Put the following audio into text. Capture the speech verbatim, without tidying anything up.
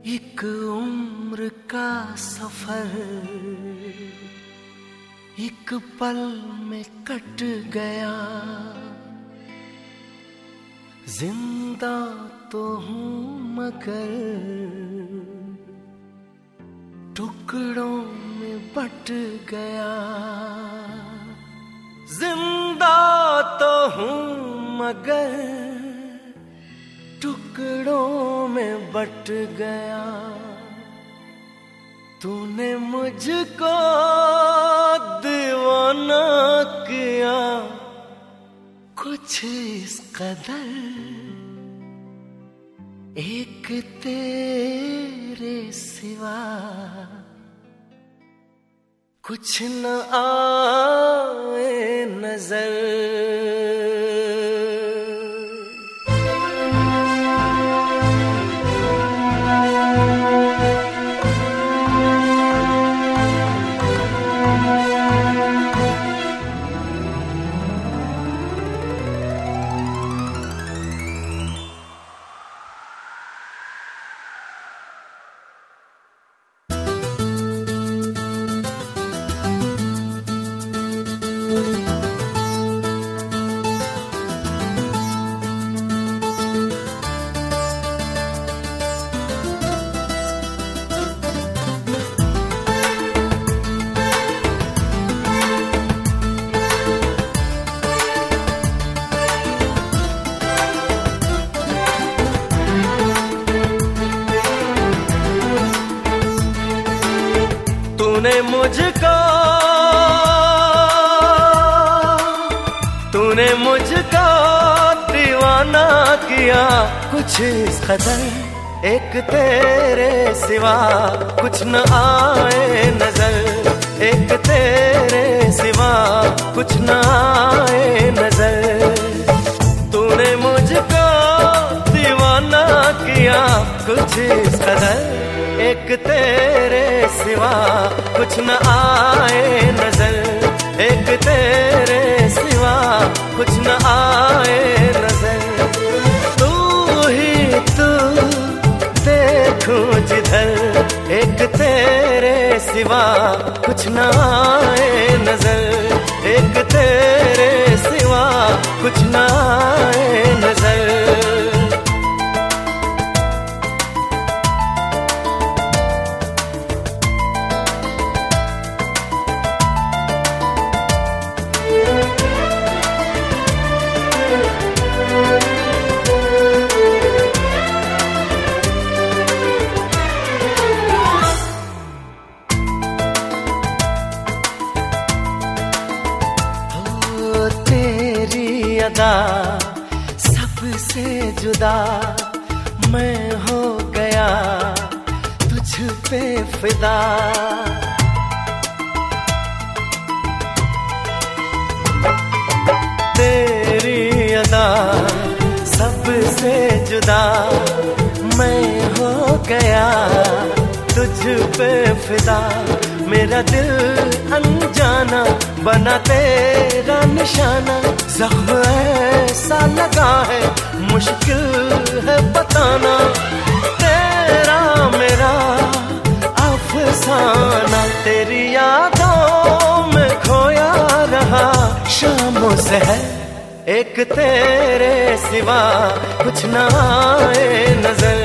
एक उम्र का सफर एक पल में कट गया। जिंदा तो हूँ मगर टुकड़ों में बट गया। जिंदा तो हूँ मगर टुकड़ों में बट गया। तूने मुझको दीवाना किया कुछ इस कदर, एक तेरे सिवा कुछ न आए नजर। तूने मुझको तूने मुझको दीवाना किया कुछ इस कदर, एक तेरे सिवा कुछ न आए नजर। एक तेरे सिवा कुछ न आए नजर। तूने मुझको दीवाना किया कुछ इस कदर, एक तेरे सिवा कुछ न आए नजर। एक तेरे सिवा कुछ न आए नजर। तू ही तू देखूं जिधर, एक तेरे सिवा कुछ न आए नजर। एक तेरे सिवा कुछ न आए नजर। सबसे जुदा मैं हो गया, तुझ पे फिदा। तेरी अदा सबसे जुदा मैं हो गया, तुझ पे फिदा। मेरा दिल अनजाना बना तेरा निशाना। ज़ख्म ऐसा लगा है मुश्किल है बताना। तेरा मेरा अफसाना, तेरी यादों में खोया रहा शामों से है। एक तेरे सिवा कुछ न आए नजर।